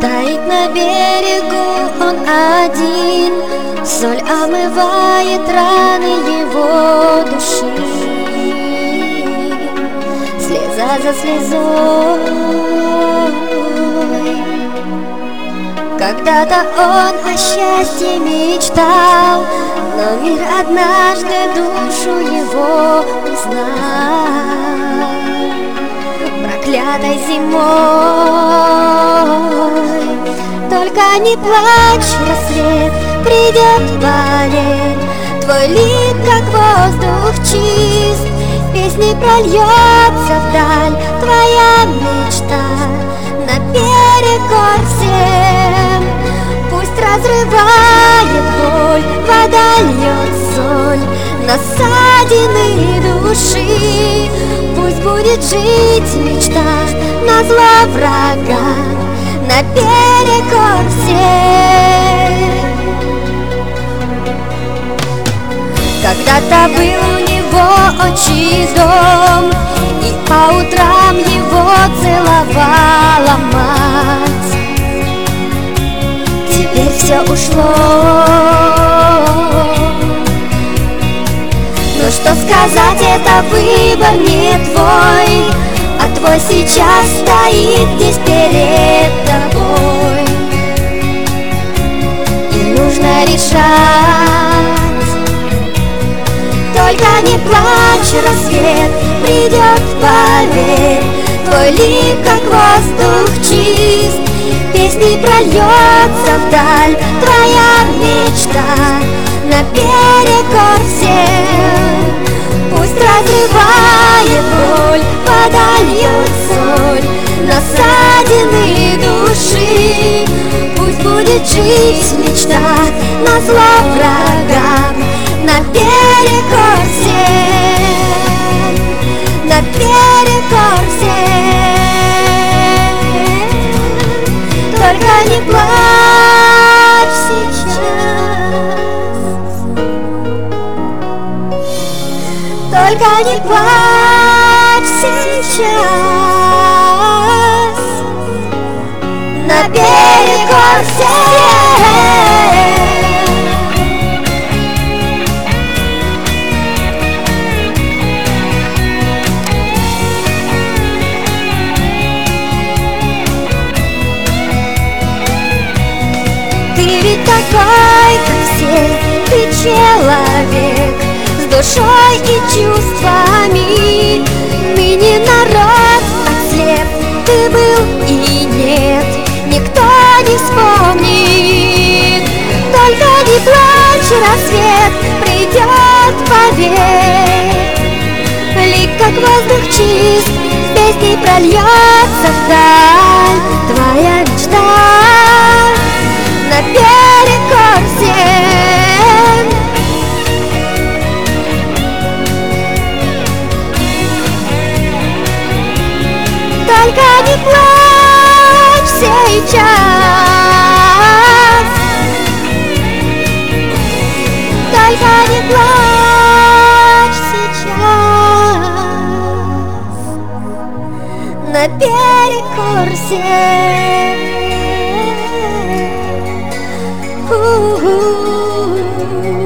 Стоит на берегу он один, соль омывает раны его души. Слеза за слезой. Когда-то он о счастье мечтал, но мир однажды душу его узнал. Проклятой зимой. Только не плачь, рассвет придет, поверь. Твой лик, как воздух чист, песней прольется вдаль твоя мечта. Наперекор всем, пусть разрывает боль, вода льет соль на ссадины души. Пусть будет жить мечта назло врагам, наперекор всем. Когда-то был у него отчий дом, и по утрам его целовала мать. Теперь все ушло. Но что сказать, это выбор не твой, а твой сейчас стоит здесь перед тобой. И нужно решать. Только не плачь, рассвет придет, поверь. Твой лик, как воздух чист, песней прольется вдаль твоя мечта. Наперекор всем, пусть разрывает боль, вода льет соль на ссадины души. Пусть будет жить мечта назло врагам, наперекор всем, наперекор всем. Только не плачь сейчас, только не плачь сейчас, наперекор всем. Ты ведь такой, как все, ты человек с душой и чувствами. Ныне народ ослеп, ты был и нет, никто не вспомнит. Только не плачь, рассвет придет, поверь. Лик, как воздух чист, песней прольется вдаль твоя мечта. Наперекор всем, только не плачь сейчас, только не плачь сейчас, наперекор всем.